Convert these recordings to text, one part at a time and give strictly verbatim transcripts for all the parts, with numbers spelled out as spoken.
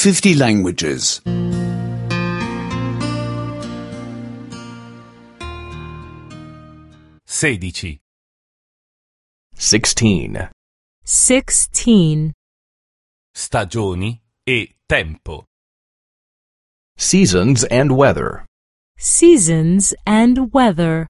fifty languages. sedici. Sixteen. Sixteen. Stagioni e tempo. Seasons and weather. Seasons and weather.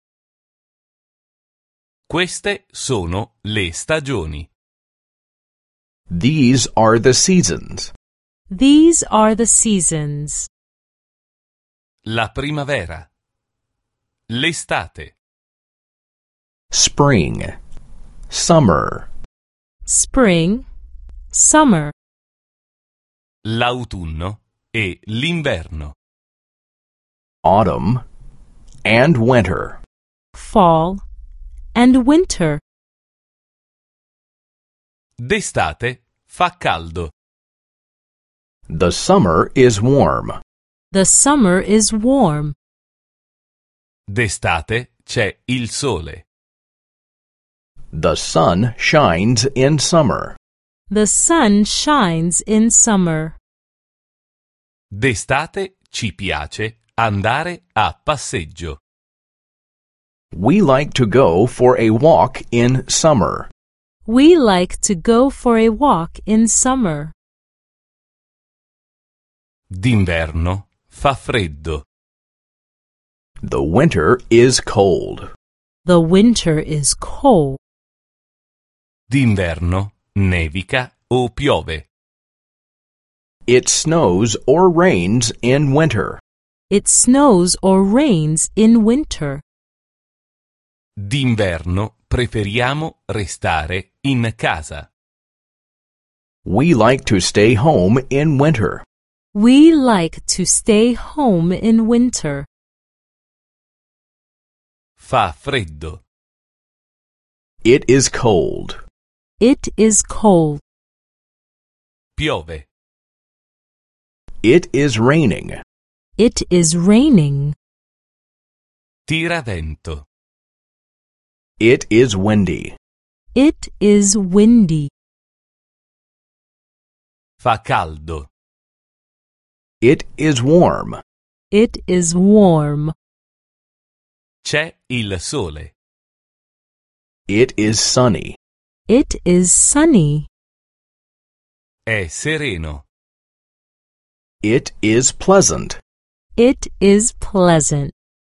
Queste sono le stagioni. These are the seasons. These are the seasons. La primavera. L'estate. Spring. Summer. Spring, summer. L'autunno e l'inverno. Autumn and winter. Fall and winter. D'estate fa caldo. The summer is warm. The summer is warm. D'estate c'è il sole. The sun shines in summer. The sun shines in summer. D'estate ci piace andare a passeggio. We like to go for a walk in summer. We like to go for a walk in summer. D'inverno fa freddo. The winter is cold. The winter is cold. D'inverno nevica o piove. It snows or rains in winter. It snows or rains in winter. D'inverno preferiamo restare in casa. We like to stay home in winter. We like to stay home in winter. Fa freddo. It is cold. It is cold. Piove. It is raining. It is raining. Tira vento. It is windy. It is windy. Fa caldo. It is warm. It is warm. C'è il sole. It is sunny. It is sunny. È sereno. It is pleasant. It is pleasant.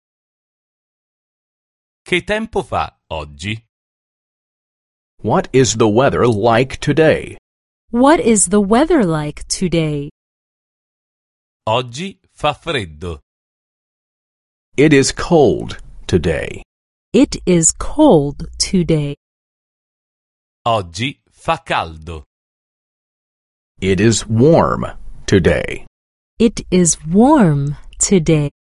Che tempo fa oggi? What is the weather like today? What is the weather like today? Oggi fa freddo. It is cold today. It is cold today. Oggi fa caldo. It is warm today. It is warm today.